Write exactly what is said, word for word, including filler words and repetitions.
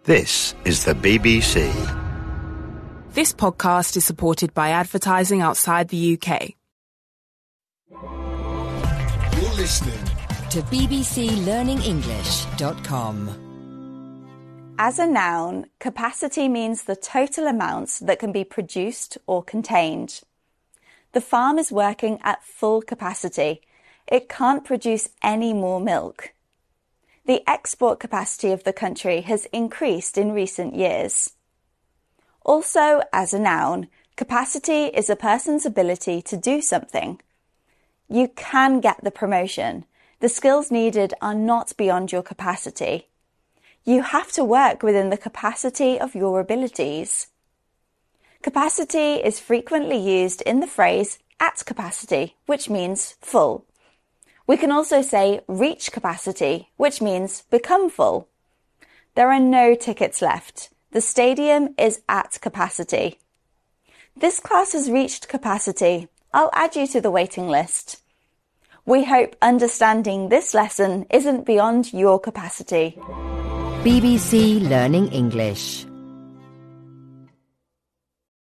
This is the B B C. This podcast is supported by advertising outside the U K. You're listening to b b c learning english dot com. As a noun, capacity means the total amounts that can be produced or contained. The farm is working at full capacity. It can't produce any more milk. The export capacity of the country has increased in recent years. Also, as a noun, capacity is a person's ability to do something. You can get the promotion. The skills needed are not beyond your capacity. You have to work within the capacity of your abilities. Capacity is frequently used in the phrase at capacity, which means full. We can also say reach capacity, which means become full. There are no tickets left. The stadium is at capacity. This class has reached capacity. I'll add you to the waiting list. We hope understanding this lesson isn't beyond your capacity. B B C Learning English.